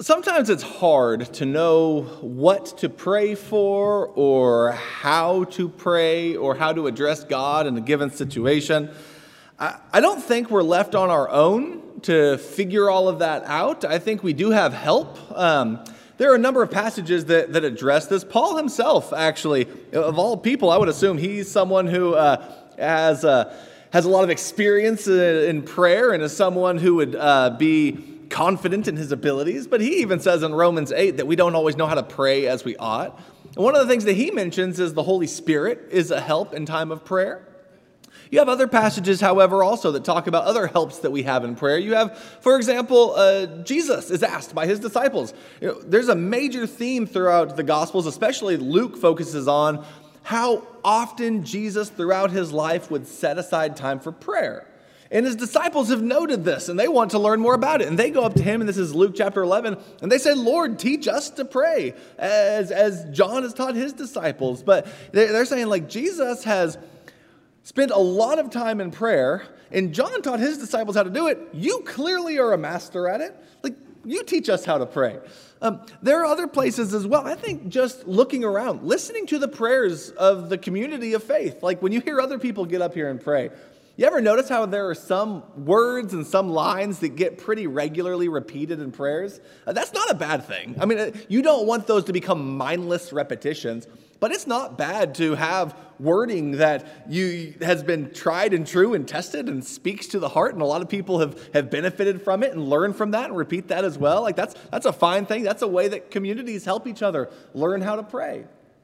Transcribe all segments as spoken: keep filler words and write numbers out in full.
Sometimes it's hard to know what to pray for or how to pray or how to address God in a given situation. I, I don't think we're left on our own to figure all of that out. I think we do have help. Um, there are a number of passages that, that address this. Paul himself, actually, of all people, I would assume he's someone who uh, has, uh, has a lot of experience in prayer and is someone who would uh, be confident in his abilities, but he even says in Romans eight that we don't always know how to pray as we ought. And one of the things that he mentions is the Holy Spirit is a help in time of prayer. You have other passages, however, also that talk about other helps that we have in prayer. You have, for example, uh, Jesus is asked by his disciples. You know, there's a major theme throughout the Gospels, especially Luke focuses on how often Jesus throughout his life would set aside time for prayer. And his disciples have noted this, and they want to learn more about it. And they go up to him, and this is Luke chapter eleven, and they say, Lord, teach us to pray, as, as John has taught his disciples. But they're saying, like, Jesus has spent a lot of time in prayer, and John taught his disciples how to do it. You clearly are a master at it. Like, you teach us how to pray. Um, there are other places as well. I think just looking around, listening to the prayers of the community of faith, like when you hear other people get up here and pray, you ever notice how there are some words and some lines that get pretty regularly repeated in prayers? Uh, that's not a bad thing. I mean, uh, you don't want those to become mindless repetitions, but it's not bad to have wording that you has been tried and true and tested and speaks to the heart, and a lot of people have, have benefited from it and learned from that and repeat that as well. Like that's that's a fine thing. That's a way that communities help each other learn how to pray.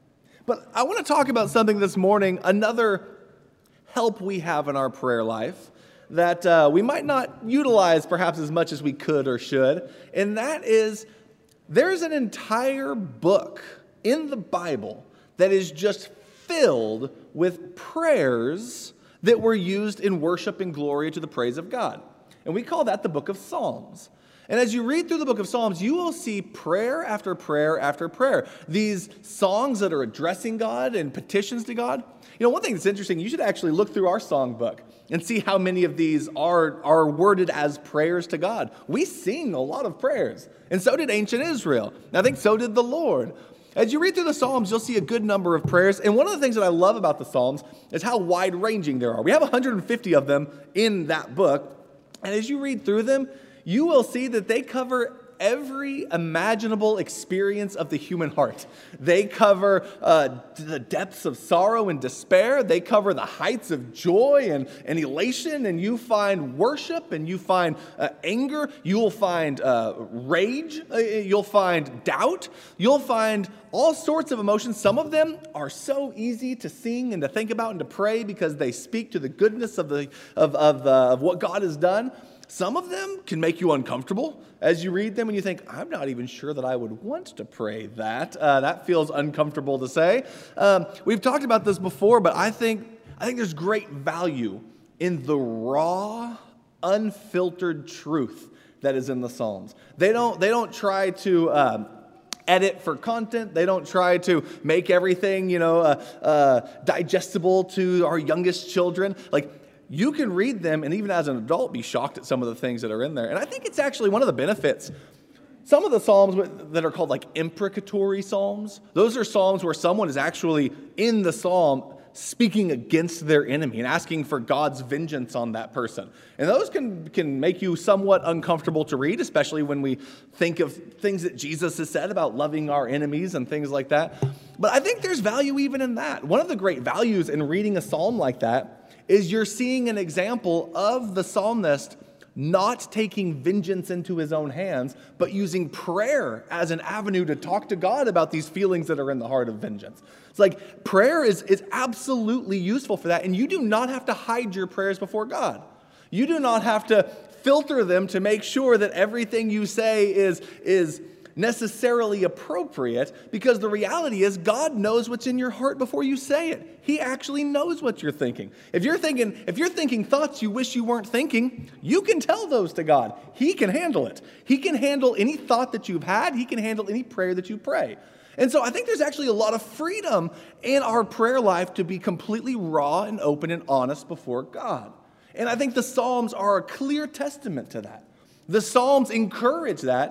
But I want to talk about something this morning, another help we have in our prayer life that uh, we might not utilize perhaps as much as we could or should, and that is there's an entire book in the Bible that is just filled with prayers that were used in worship and glory to the praise of God. And we call that the book of Psalms. And as you read through the book of Psalms, you will see prayer after prayer after prayer. These songs that are addressing God and petitions to God. You know, one thing that's interesting, you should actually look through our songbook and see how many of these are, are worded as prayers to God. We sing a lot of prayers, and so did ancient Israel. And I think so did the Lord. As you read through the Psalms, you'll see a good number of prayers. And one of the things that I love about the Psalms is how wide-ranging there are. We have one hundred fifty of them in that book. And as you read through them, you will see that they cover every imaginable experience of the human heart. They cover uh, the depths of sorrow and despair. They cover the heights of joy and, and elation. And you find worship, and you find uh, anger. You will find uh, rage. Uh, you'll find doubt. You'll find all sorts of emotions. Some of them are so easy to sing and to think about and to pray because they speak to the goodness of, the, of, of, uh, of what God has done. Some of them can make you uncomfortable as you read them and you think, I'm not even sure that I would want to pray that. Uh, that feels uncomfortable to say. Um, we've talked about this before, but I think, I think there's great value in the raw, unfiltered truth that is in the Psalms. They don't, they don't try to um, edit for content. They don't try to make everything, you know, uh, uh, digestible to our youngest children. Like, you can read them and even as an adult be shocked at some of the things that are in there. And I think it's actually one of the benefits. Some of the psalms that are called like imprecatory psalms, those are psalms where someone is actually in the psalm speaking against their enemy and asking for God's vengeance on that person. And those can, can make you somewhat uncomfortable to read, especially when we think of things that Jesus has said about loving our enemies and things like that. But I think there's value even in that. One of the great values in reading a psalm like that is you're seeing an example of the psalmist not taking vengeance into his own hands, but using prayer as an avenue to talk to God about these feelings that are in the heart of vengeance. It's like prayer is, is absolutely useful for that, and you do not have to hide your prayers before God. You do not have to filter them to make sure that everything you say is, is necessarily appropriate, because the reality is God knows what's in your heart before you say it. He actually knows what you're thinking. If you're thinking, if you're thinking thoughts you wish you weren't thinking, you can tell those to God. He can handle it. He can handle any thought that you've had. He can handle any prayer that you pray. And so I think there's actually a lot of freedom in our prayer life to be completely raw and open and honest before God. And I think the Psalms are a clear testament to that. The Psalms encourage that.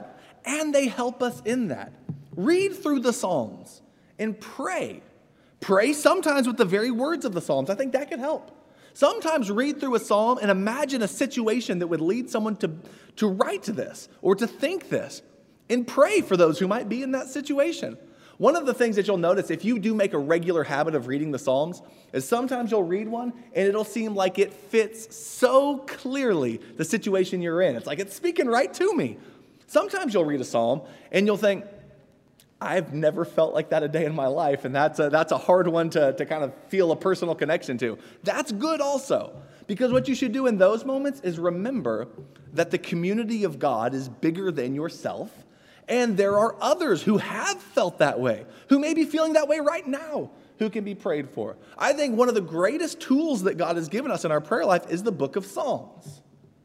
and they help us in that. Read through the Psalms and pray. Pray sometimes with the very words of the Psalms. I think that could help. Sometimes read through a psalm and imagine a situation that would lead someone to, to write this or to think this, and pray for those who might be in that situation. One of the things that you'll notice if you do make a regular habit of reading the Psalms is sometimes you'll read one and it'll seem like it fits so clearly the situation you're in. It's like it's speaking right to me. Sometimes you'll read a psalm and you'll think, I've never felt like that a day in my life, and that's a, that's a hard one to, to kind of feel a personal connection to. That's good also, because what you should do in those moments is remember that the community of God is bigger than yourself, and there are others who have felt that way, who may be feeling that way right now, who can be prayed for. I think one of the greatest tools that God has given us in our prayer life is the book of Psalms.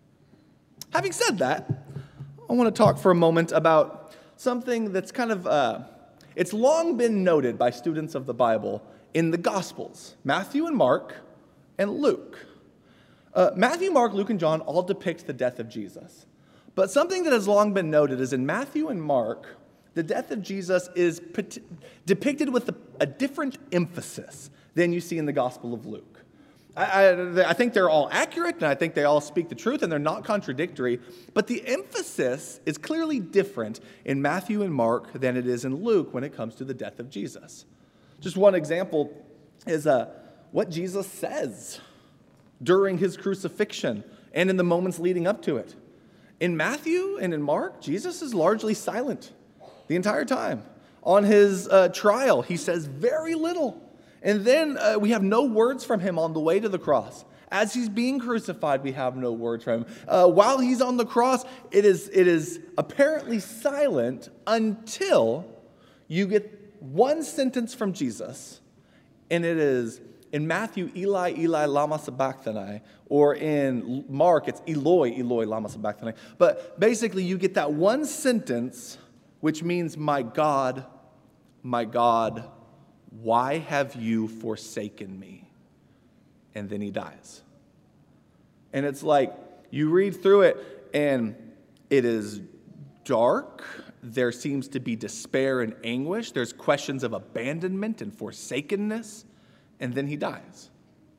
Having said that, I want to talk for a moment about something that's kind of, uh, it's long been noted by students of the Bible in the Gospels, Matthew and Mark and Luke. Uh, Matthew, Mark, Luke, and John all depict the death of Jesus. But something that has long been noted is in Matthew and Mark, the death of Jesus is pet- depicted with a, a different emphasis than you see in the Gospel of Luke. I, I, I think they're all accurate, and I think they all speak the truth, and they're not contradictory, but the emphasis is clearly different in Matthew and Mark than it is in Luke when it comes to the death of Jesus. Just one example is uh, what Jesus says during his crucifixion and in the moments leading up to it. In Matthew and in Mark, Jesus is largely silent the entire time. On his uh, trial, he says very little. And then uh, we have no words from him on the way to the cross. As he's being crucified, we have no words from him. Uh, while he's on the cross, it is, it is apparently silent until you get one sentence from Jesus. And it is, in Matthew, Eli, Eli, lama sabachthani. Or in Mark, it's Eloi, Eloi, lama sabachthani. But basically, you get that one sentence, which means, my God, my God, why have you forsaken me? And then he dies. And it's like, you read through it, and it is dark. There seems to be despair and anguish. There's questions of abandonment and forsakenness. And then he dies.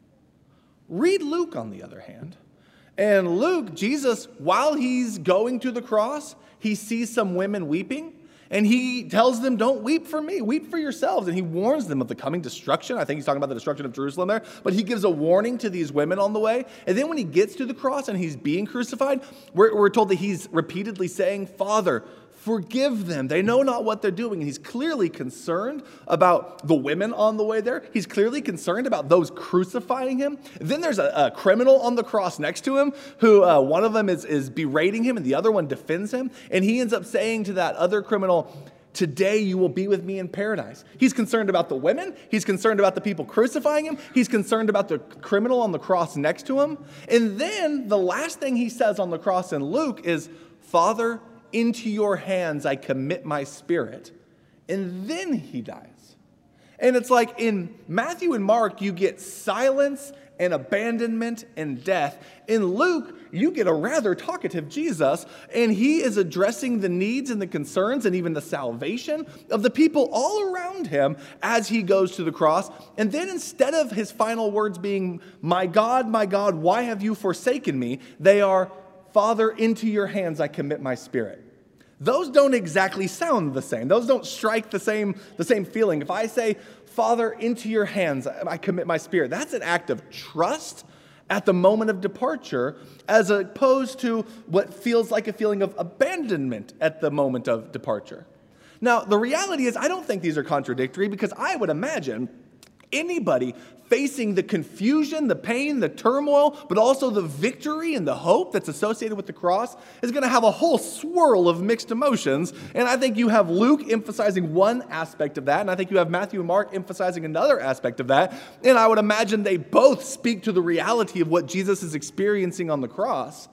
Read Luke, on the other hand. And Luke, Jesus, while he's going to the cross, he sees some women weeping. And he tells them, don't weep for me, weep for yourselves. And he warns them of the coming destruction. I think he's talking about the destruction of Jerusalem there. But he gives a warning to these women on the way. And then when he gets to the cross and he's being crucified, we're, we're told that he's repeatedly saying, Father, forgive them. They know not what they're doing. And he's clearly concerned about the women on the way there. He's clearly concerned about those crucifying him. Then there's a, a criminal on the cross next to him who uh, one of them is, is berating him and the other one defends him. And he ends up saying to that other criminal, today you will be with me in paradise. He's concerned about the women. He's concerned about the people crucifying him. He's concerned about the criminal on the cross next to him. And then the last thing he says on the cross in Luke is, Father, into your hands I commit my spirit. And then he dies. And it's like in Matthew and Mark, you get silence and abandonment and death. In Luke, you get a rather talkative Jesus, and he is addressing the needs and the concerns and even the salvation of the people all around him as he goes to the cross. And then instead of his final words being, my God, my God, why have you forsaken me? They are, Father, into your hands I commit my spirit. Those don't exactly sound the same. Those don't strike the same, the same feeling. If I say, Father, into your hands I commit my spirit, that's an act of trust at the moment of departure, as opposed to what feels like a feeling of abandonment at the moment of departure. Now, the reality is I don't think these are contradictory, because I would imagine anybody facing the confusion, the pain, the turmoil, but also the victory and the hope that's associated with the cross is going to have a whole swirl of mixed emotions. And I think you have Luke emphasizing one aspect of that, and I think you have Matthew and Mark emphasizing another aspect of that. And I would imagine they both speak to the reality of what Jesus is experiencing on the cross.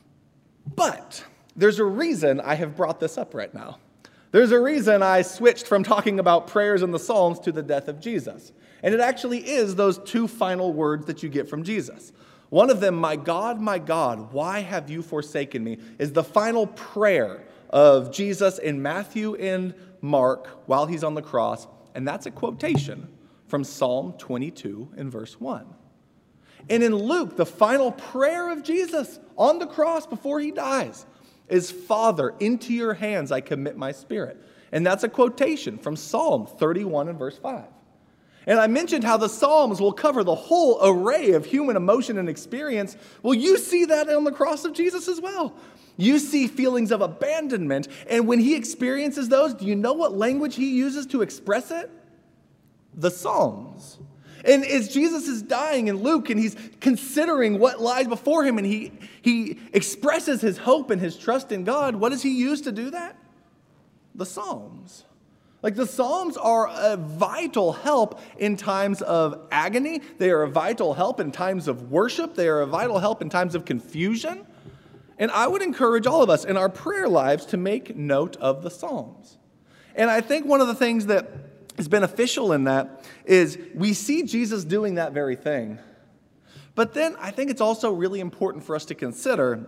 But there's a reason I have brought this up right now. There's a reason I switched from talking about prayers in the Psalms to the death of Jesus. And it actually is those two final words that you get from Jesus. One of them, my God, my God, why have you forsaken me, is the final prayer of Jesus in Matthew and Mark while he's on the cross, and that's a quotation from Psalm twenty-two in verse one. And in Luke, the final prayer of Jesus on the cross before he dies is, Father, into your hands I commit my spirit. And that's a quotation from Psalm thirty-one and verse five. And I mentioned how the Psalms will cover the whole array of human emotion and experience. Well, you see that on the cross of Jesus as well. You see feelings of abandonment, and when he experiences those, do you know what language he uses to express it? The Psalms. And as Jesus is dying in Luke, and he's considering what lies before him, and he, he expresses his hope and his trust in God, what does he use to do that? The Psalms. Like, the Psalms are a vital help in times of agony. They are a vital help in times of worship. They are a vital help in times of confusion. And I would encourage all of us in our prayer lives to make note of the Psalms. And I think one of the things that is beneficial in that is we see Jesus doing that very thing. But then I think it's also really important for us to consider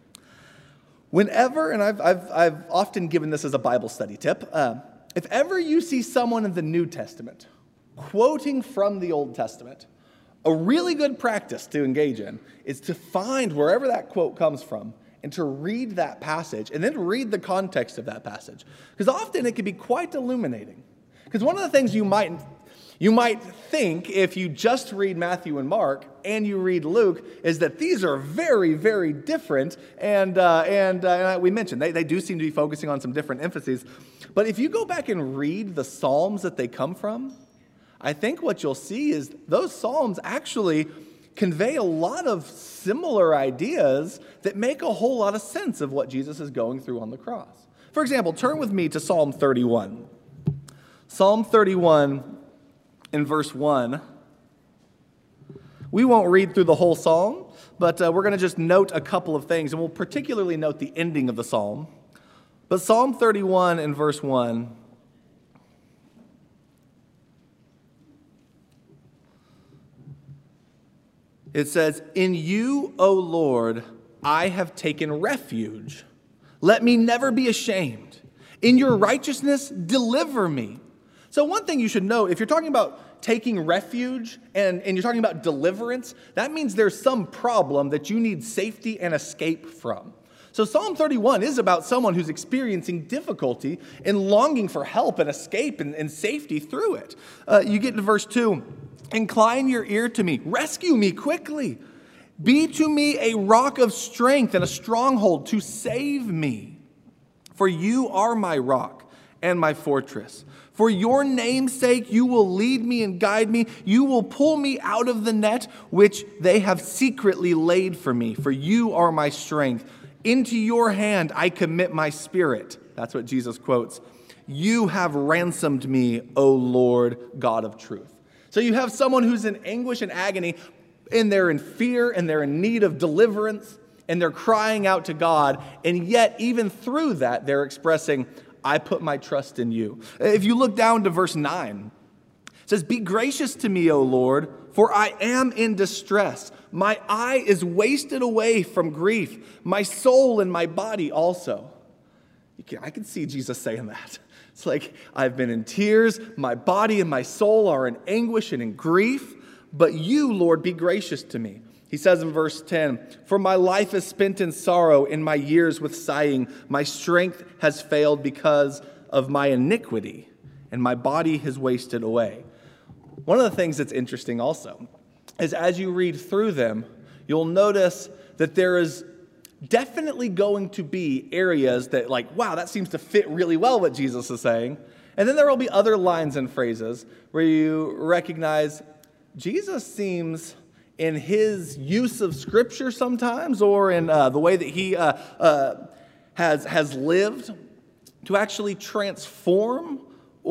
whenever, and I've, I've, I've often given this as a Bible study tip, uh, if ever you see someone in the New Testament quoting from the Old Testament, a really good practice to engage in is to find wherever that quote comes from and to read that passage and then read the context of that passage. Because often it can be quite illuminating. Because one of the things you might, you might think if you just read Matthew and Mark and you read Luke is that these are very, very different. And, uh, and, uh, and we mentioned they, they do seem to be focusing on some different emphases. But if you go back and read the Psalms that they come from, I think what you'll see is those Psalms actually convey a lot of similar ideas that make a whole lot of sense of what Jesus is going through on the cross. For example, turn with me to Psalm thirty-one. Psalm thirty-one in verse one. We won't read through the whole psalm, but uh, we're going to just note a couple of things, and we'll particularly note the ending of the psalm. But Psalm thirty-one in verse one, it says, "In you, O Lord, I have taken refuge. Let me never be ashamed. In your righteousness, deliver me." So one thing you should know, if you're talking about taking refuge and, and you're talking about deliverance, that means there's some problem that you need safety and escape from. So Psalm thirty-one is about someone who's experiencing difficulty and longing for help and escape and, and safety through it. Uh, you get to verse two. "Incline your ear to me. Rescue me quickly. Be to me a rock of strength and a stronghold to save me. For you are my rock and my fortress. For your name's sake, you will lead me and guide me. You will pull me out of the net which they have secretly laid for me. For you are my strength. Into your hand I commit my spirit." That's what Jesus quotes. "You have ransomed me, O Lord, God of truth." So you have someone who's in anguish and agony, and they're in fear, and they're in need of deliverance, and they're crying out to God, and yet even through that, they're expressing, "I put my trust in you." If you look down to verse nine, it says, "Be gracious to me, O Lord, for I am in distress. My eye is wasted away from grief, my soul and my body also." You can, I can see Jesus saying that. It's like, I've been in tears, my body and my soul are in anguish and in grief, but you, Lord, be gracious to me. He says in verse ten, "For my life is spent in sorrow, in my years with sighing. My strength has failed because of my iniquity, and my body has wasted away." One of the things that's interesting also is as you read through them, you'll notice that there is definitely going to be areas that, like, wow, that seems to fit really well what Jesus is saying. And then there will be other lines and phrases where you recognize Jesus seems, in his use of Scripture sometimes, or in uh, the way that he uh, uh, has, has lived, to actually transform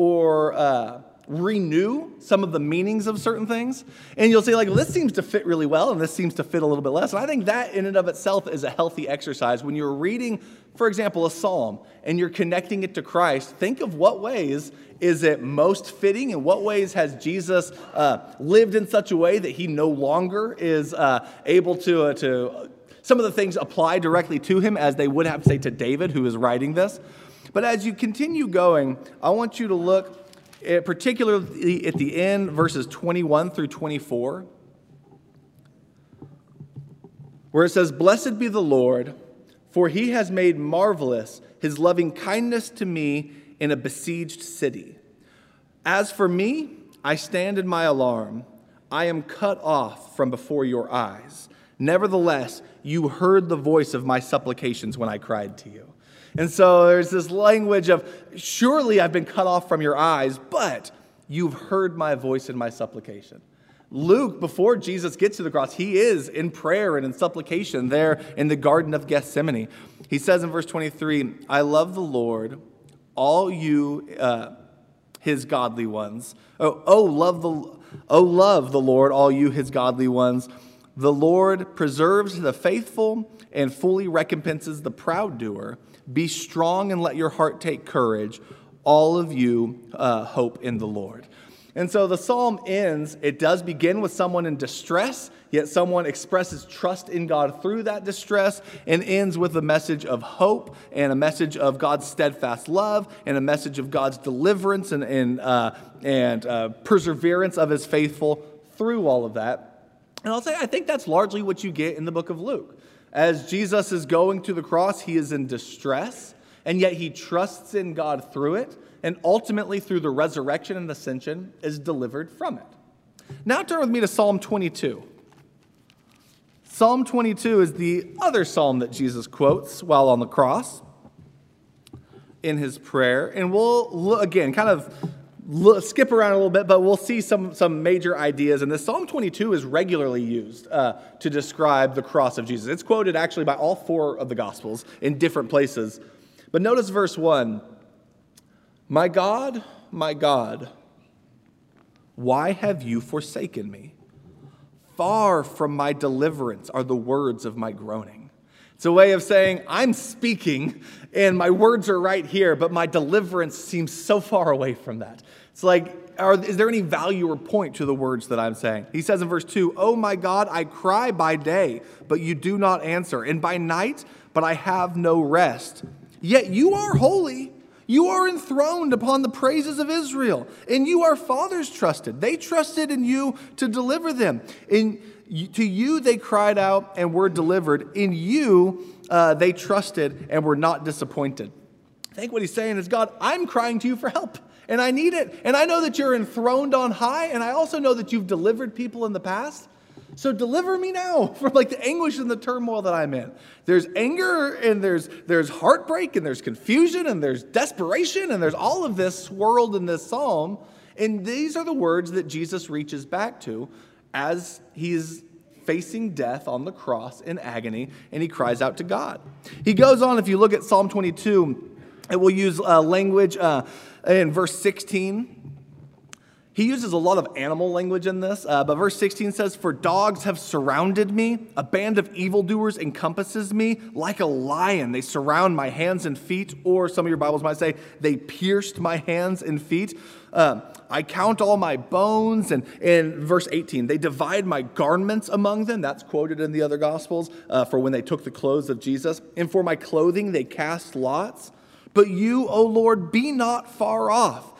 or uh, renew some of the meanings of certain things. And you'll say, like, well, this seems to fit really well, and this seems to fit a little bit less. And I think that in and of itself is a healthy exercise. When you're reading, for example, a psalm, and you're connecting it to Christ, think of what ways is it most fitting, and what ways has Jesus uh, lived in such a way that he no longer is uh, able to, uh, to some of the things apply directly to him as they would have, say, to David, who is writing this. But as you continue going, I want you to look at, particularly at the end, verses twenty-one through twenty-four, where it says, "Blessed be the Lord, for he has made marvelous his loving kindness to me in a besieged city. As for me, I stand in my alarm. I am cut off from before your eyes. Nevertheless, you heard the voice of my supplications when I cried to you." And so there's this language of, surely I've been cut off from your eyes, but you've heard my voice in my supplication. Luke, before Jesus gets to the cross, he is in prayer and in supplication there in the Garden of Gethsemane. He says in verse twenty-three, "I love the Lord, all you, uh, his godly ones. Oh, oh, love the, oh, love the Lord, all you, his godly ones. The Lord preserves the faithful and fully recompenses the proud doer. Be strong and let your heart take courage. All of you uh, hope in the Lord." And so the psalm ends, it does begin with someone in distress, yet someone expresses trust in God through that distress, and ends with a message of hope and a message of God's steadfast love and a message of God's deliverance and, and, uh, and uh, perseverance of his faithful through all of that. And I'll say, I think that's largely what you get in the book of Luke. As Jesus is going to the cross, he is in distress, and yet he trusts in God through it, and ultimately through the resurrection and ascension is delivered from it. Now turn with me to Psalm twenty-two. Psalm twenty-two is the other psalm that Jesus quotes while on the cross in his prayer. And we'll, again, kind of skip around a little bit, but we'll see some, some major ideas. And this Psalm twenty-two is regularly used uh, to describe the cross of Jesus. It's quoted actually by all four of the Gospels in different places. But notice verse one. "My God, my God, why have you forsaken me? Far from my deliverance are the words of my groaning." It's a way of saying, I'm speaking and my words are right here, but my deliverance seems so far away from that. It's like, are, is there any value or point to the words that I'm saying? He says in verse two, "Oh my God, I cry by day, but you do not answer, and by night, but I have no rest. Yet you are holy. You are enthroned upon the praises of Israel, and you our fathers trusted. They trusted in you to deliver them. In, to you they cried out and were delivered. In you uh, they trusted and were not disappointed." I think what he's saying is, God, I'm crying to you for help, and I need it. And I know that you're enthroned on high, and I also know that you've delivered people in the past. So deliver me now from like the anguish and the turmoil that I'm in. There's anger and there's there's heartbreak and there's confusion and there's desperation and there's all of this swirled in this psalm. And these are the words that Jesus reaches back to as he's facing death on the cross in agony, and he cries out to God. He goes on, if you look at Psalm twenty-two, it will use uh, language uh, in verse sixteen. He uses a lot of animal language in this, uh, but verse sixteen says, "For dogs have surrounded me, a band of evildoers encompasses me, like a lion. They surround my hands and feet," or some of your Bibles might say, "They pierced my hands and feet. Uh, I count all my bones," and in verse eighteen, "They divide my garments among them." That's quoted in the other Gospels uh, for when they took the clothes of Jesus. "And for my clothing they cast lots. But you, O Lord, be not far off.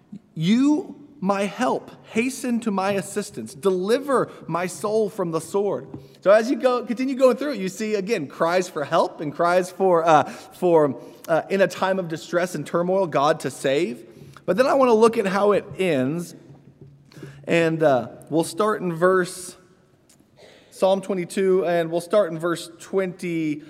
You, my help, hasten to my assistance. Deliver my soul from the sword." So as you go, continue going through it, you see, again, cries for help and cries for, uh, for uh, in a time of distress and turmoil, God to save. But then I want to look at how it ends. And uh, we'll start in verse, Psalm twenty-two, and we'll start in verse twenty-six.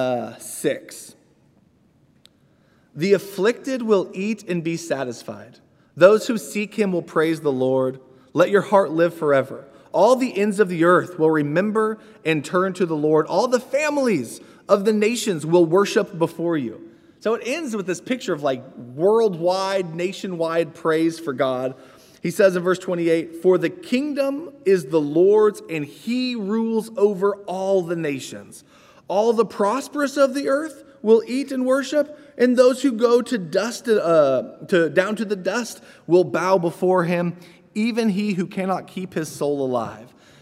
"The afflicted will eat and be satisfied. Those who seek him will praise the Lord. Let your heart live forever. All the ends of the earth will remember and turn to the Lord. All the families of the nations will worship before you." So it ends with this picture of like worldwide, nationwide praise for God. He says in verse twenty-eight, "For the kingdom is the Lord's, and he rules over all the nations. All the prosperous of the earth will eat and worship, and those who go to dust, uh, to down to the dust will bow before him, even he who cannot keep his soul alive."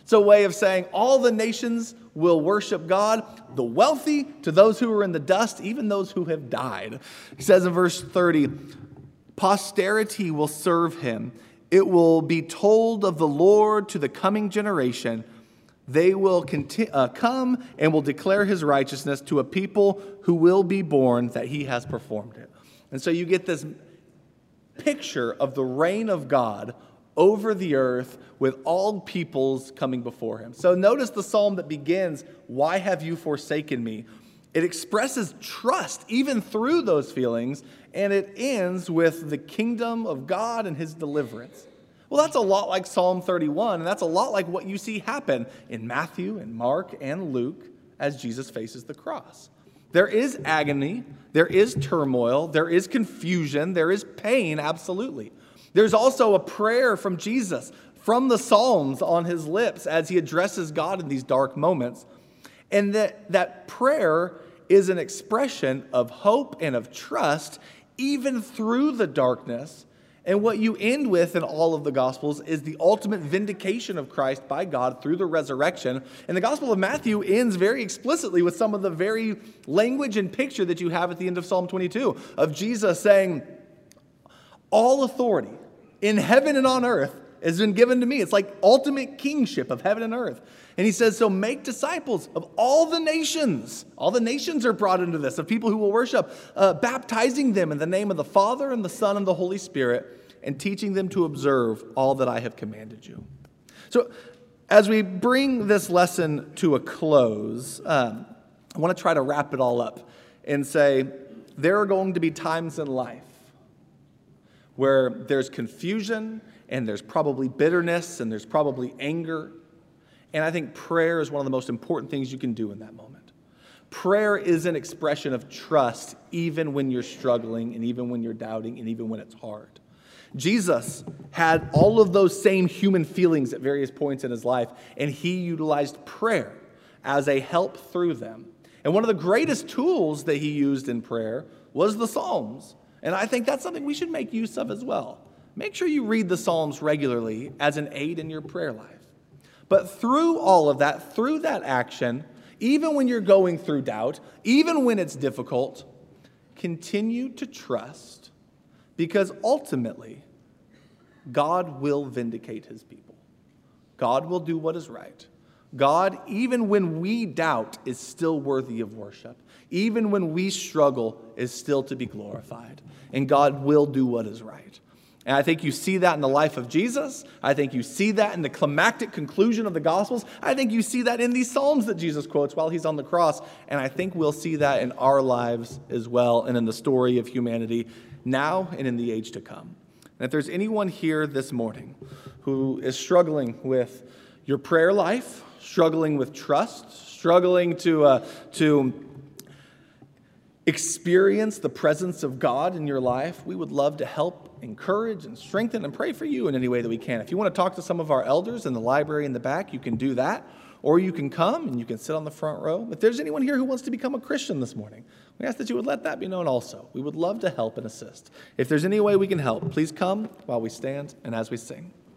It's a way of saying all the nations will worship God, the wealthy to those who are in the dust, even those who have died. He says in verse thirty, posterity will serve him. It will be told of the Lord to the coming generation. They will conti- uh, come and will declare his righteousness to a people who will be born that he has performed it. And so you get this picture of the reign of God over the earth with all peoples coming before him. So notice the psalm that begins, "Why have you forsaken me?" It expresses trust even through those feelings, and it ends with the kingdom of God and his deliverance. Well, that's a lot like Psalm thirty-one, and that's a lot like what you see happen in Matthew and Mark and Luke as Jesus faces the cross. There is agony, there is turmoil, there is confusion, there is pain, absolutely. There's also a prayer from Jesus, from the Psalms on his lips as he addresses God in these dark moments. And that, that prayer is an expression of hope and of trust, even through the darkness. And what you end with in all of the Gospels is the ultimate vindication of Christ by God through the resurrection. And the Gospel of Matthew ends very explicitly with some of the very language and picture that you have at the end of Psalm twenty-two, of Jesus saying, all authority in heaven and on earth has been given to me. It's like ultimate kingship of heaven and earth. And he says, so make disciples of all the nations. All the nations are brought into this, of people who will worship, uh, baptizing them in the name of the Father and the Son and the Holy Spirit, and teaching them to observe all that I have commanded you. So as we bring this lesson to a close, um, I want to try to wrap it all up and say, there are going to be times in life where there's confusion and there's probably bitterness and there's probably anger. And I think prayer is one of the most important things you can do in that moment. Prayer is an expression of trust even when you're struggling and even when you're doubting and even when it's hard. Jesus had all of those same human feelings at various points in his life, and he utilized prayer as a help through them. And one of the greatest tools that he used in prayer was the Psalms. And I think that's something we should make use of as well. Make sure you read the Psalms regularly as an aid in your prayer life. But through all of that, through that action, even when you're going through doubt, even when it's difficult, continue to trust, because ultimately, God will vindicate his people. God will do what is right. God, even when we doubt, is still worthy of worship. Even when we struggle, is still to be glorified. And God will do what is right. And I think you see that in the life of Jesus. I think you see that in the climactic conclusion of the Gospels. I think you see that in these Psalms that Jesus quotes while he's on the cross. And I think we'll see that in our lives as well, and in the story of humanity now and in the age to come. And if there's anyone here this morning who is struggling with your prayer life, struggling with trust, struggling to uh, to experience the presence of God in your life, we would love to help, encourage, and strengthen and pray for you in any way that we can. If you want to talk to some of our elders in the library in the back, you can do that. Or you can come and you can sit on the front row. If there's anyone here who wants to become a Christian this morning, we ask that you would let that be known also. We would love to help and assist. If there's any way we can help, please come while we stand and as we sing.